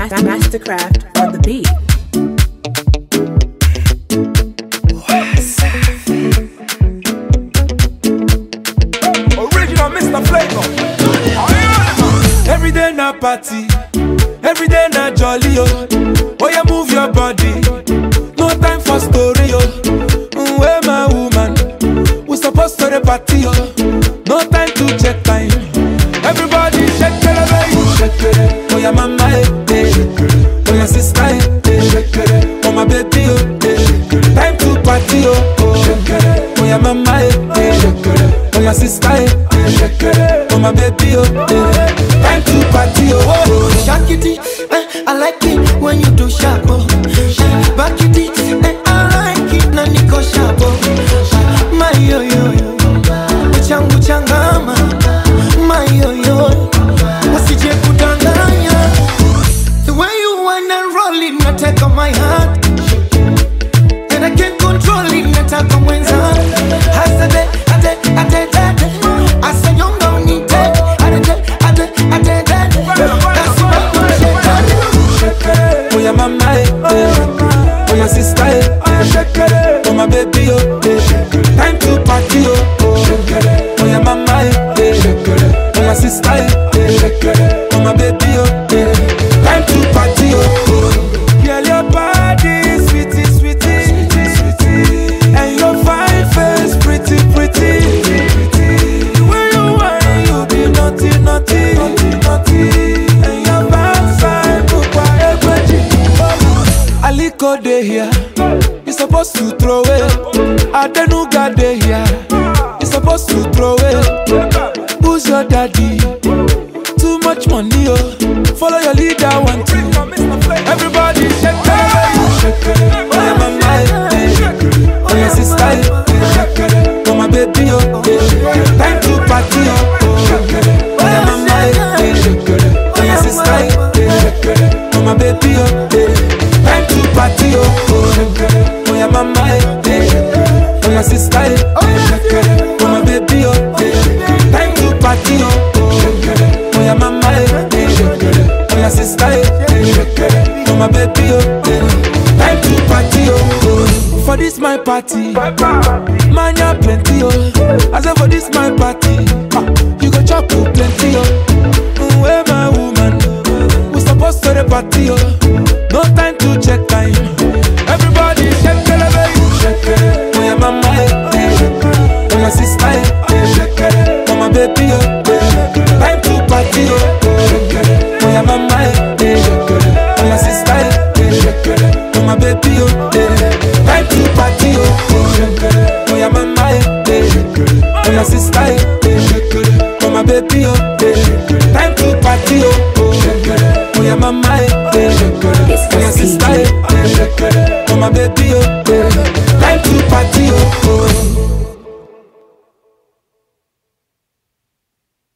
Mastercraft on the beat. Original Mr. Flavor. Every day na party, every day na jolly, oh. Oh, yeah, move your body. No time for story, oh. Where my woman? We supposed to the party, oh. No time to check time. Everybody shake it, baby. Shake it. Oh, yeah, mama, eh. Oh, yeah, sister, eh. Oh, my baby, oh. Time to party, oh. Oh, yeah, mama, eh. Oh, yeah, sister, eh. Oh, my baby, oh. Time to party, oh. Shake it, I like it when you do sharp, oh. Back it, I like it na niko sharp, oh. My yo yo yo, uchangu changama. My yo yo, usije kudanganya. The way you wanna roll it, nataka my heart, and I can't control it, nataka mwenza. Hasade, ate, asanyonga unite, ate. That's what oh, yeah, mama, eh. Oh, yeah, sister, eh. Oh, my baby, oh. Time to party, oh. Oh, yeah, mama, eh. Oh, yeah, sister, eh. Oh, my baby, oh. Time to party, oh. Girl, your body, sweetie. And your fine face, pretty. The way you whine, you be naughty. And your backside, Aliko dey here, you supposed to throw it. Adenuga dey here, you supposed to throw it. Who's your daddy? Too much money, oh. Follow your leader, one two. Everybody shake it, oh yeah, mama, oh yeah, sister, oh my baby, oh. Time to party, oh yeah, mama, oh yeah, sister, oh my baby, oh. Time to party, oh yeah, mama, oh my sister, oh my baby, oh. Time to party, oh yeah, mama, oh my sister, oh my baby, oh. Time to party, oh. For this my party, man ya plenty, oh. I say for this my party, you go chop plenty, oh. Where my woman? We supposed to the party, oh. No time to check time. Everybody shake it, baby. Oh yeah, mama, oh my sister, oh my baby, oh. Time to party, oh yeah, mama, oh my sister, oh my baby, oh. Time to party, oh yeah, mama, oh my sister, oh my baby, oh. Time to party, oh yeah, mama, oh yeah, sister, oh my baby, oh. Time to party, oh.